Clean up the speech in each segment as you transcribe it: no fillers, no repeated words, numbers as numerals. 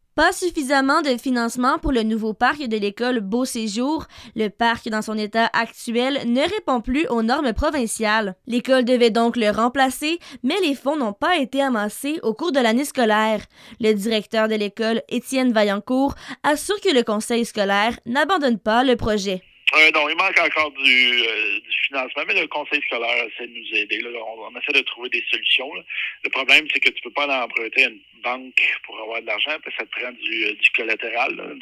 Pas suffisamment de financement pour le nouveau parc de l'école Beau Séjour. Le parc, dans son état actuel, ne répond plus aux normes provinciales. L'école devait donc le remplacer, mais les fonds n'ont pas été amassés au cours de l'année scolaire. Le directeur de l'école, Étienne Vaillancourt, assure que le conseil scolaire n'abandonne pas le projet. Non, il manque encore du financement, mais le conseil scolaire essaie de nous aider. Là. On essaie de trouver des solutions. Là. Le problème, c'est que tu peux pas aller emprunter à une banque pour avoir de l'argent, parce que ça te prend du collatéral, là,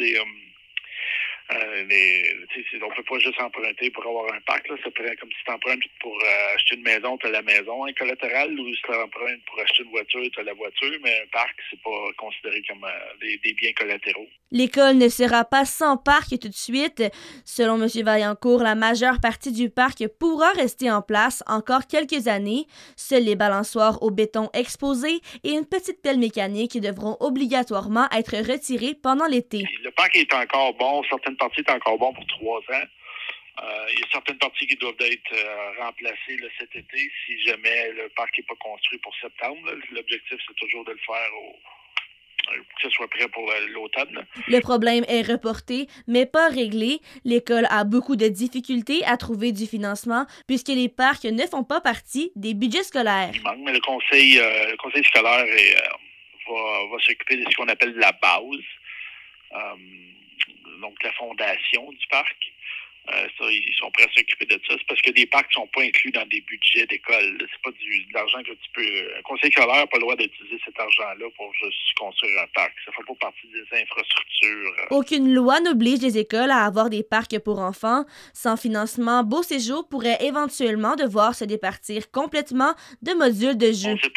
on peut pas juste emprunter pour avoir un parc. Là. Ça prend comme si tu empruntes pour acheter une maison, tu as la maison, un collatéral, ou si tu empruntes pour acheter une voiture, tu as la voiture, mais un parc, c'est pas considéré comme des biens collatéraux. L'école ne sera pas sans parc tout de suite. Selon M. Vaillancourt, la majeure partie du parc pourra rester en place encore quelques années. Seuls les balançoires au béton exposés et une petite pelle mécanique devront obligatoirement être retirés pendant l'été. Le parc est encore bon, certaines parties sont encore bon pour 3 ans. Il y a certaines parties qui doivent être remplacées là, cet été si jamais le parc n'est pas construit pour septembre. Là. L'objectif, c'est toujours de le faire que ce soit prêt pour l'automne. Le problème est reporté, mais pas réglé. L'école a beaucoup de difficultés à trouver du financement puisque les parcs ne font pas partie des budgets scolaires. Il manque, mais le conseil scolaire va s'occuper de ce qu'on appelle la base, donc la fondation du parc. Ils sont prêts à s'occuper de ça. C'est parce que des parcs ne sont pas inclus dans des budgets d'école. C'est pas de l'argent que tu peux... Un conseil scolaire n'a pas le droit d'utiliser cet argent-là pour juste construire un parc. Ça ne fait pas partie des infrastructures. Aucune loi n'oblige les écoles à avoir des parcs pour enfants. Sans financement, Beau Séjour pourrait éventuellement devoir se départir complètement de modules de jeu. C'est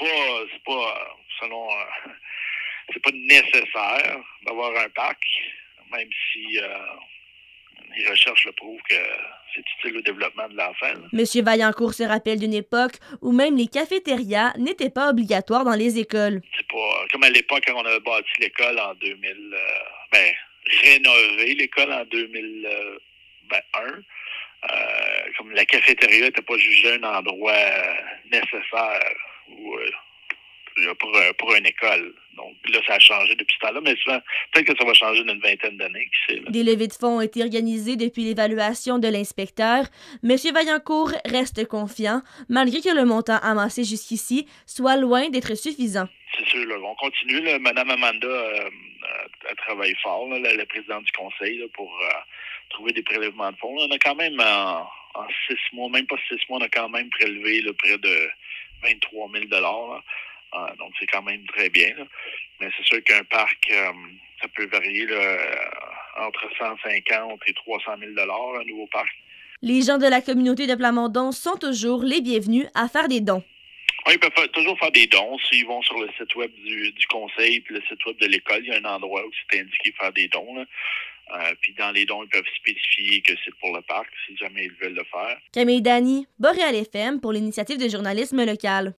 pas nécessaire d'avoir un parc, même si... les recherches le prouvent que c'est utile au développement de l'enfant. M. Vaillancourt se rappelle d'une époque où même les cafétérias n'étaient pas obligatoires dans les écoles. C'est pas comme à l'époque quand on a bâti l'école en 2000, rénové l'école en 2001. Comme la cafétéria n'était pas jugée un endroit nécessaire pour une école. Donc là, ça a changé depuis ce temps-là, mais souvent, peut-être que ça va changer dans une vingtaine d'années, qui sait. Là. Des levées de fonds ont été organisées depuis l'évaluation de l'inspecteur. M. Vaillancourt reste confiant, malgré que le montant amassé jusqu'ici soit loin d'être suffisant. C'est sûr, là, on continue. Là. Mme Amanda a travaillé fort, là, la présidente du conseil, là, pour trouver des prélèvements de fonds. Là, on a quand même, en 6 mois, même pas 6 mois, on a quand même prélevé là, près de 23 000 $. Donc, c'est quand même très bien. Là. Mais c'est sûr qu'un parc, ça peut varier là, entre 150 et 300 000 $, un nouveau parc. Les gens de la communauté de Plamondon sont toujours les bienvenus à faire des dons. Oui, ils peuvent toujours faire des dons. S'ils vont sur le site web du conseil puis le site web de l'école, il y a un endroit où c'est indiqué faire des dons. Là. Puis dans les dons, ils peuvent spécifier que c'est pour le parc, si jamais ils veulent le faire. Camille Dany, Boréal FM pour l'initiative de journalisme local.